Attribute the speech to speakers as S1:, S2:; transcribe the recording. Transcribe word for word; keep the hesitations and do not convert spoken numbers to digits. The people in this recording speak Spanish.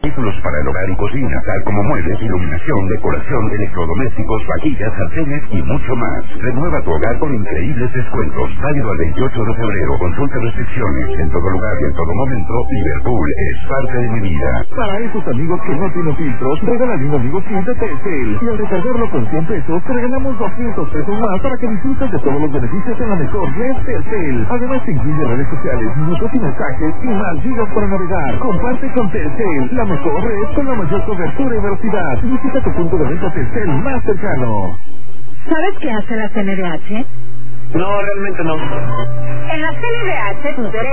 S1: Artículos para el hogar y cocina, tal como muebles, iluminación, decoración, electrodomésticos, vajillas, sartenes y mucho más. Renueva tu hogar con increíbles descuentos. Válido al veintiocho de febrero. Consulta restricciones. En todo lugar y en todo momento, Liverpool es parte de mi vida.
S2: Para esos amigos que no tienen filtros, regálale un amigo cien de Telcel. Y al recargarlo con cien pesos, te regalamos doscientos pesos más para que disfrutes de todos los beneficios en la mejor red Telcel. Además, te incluye redes sociales, minutos y mensajes y más gigas para navegar. Comparte con Telcel, la mejor red con la mayor cobertura y velocidad. Visita tu punto de venta Telcel más cercano.
S3: ¿Sabes qué hace la C N D H?
S4: No, realmente no.
S3: En la C N D H, tus derechos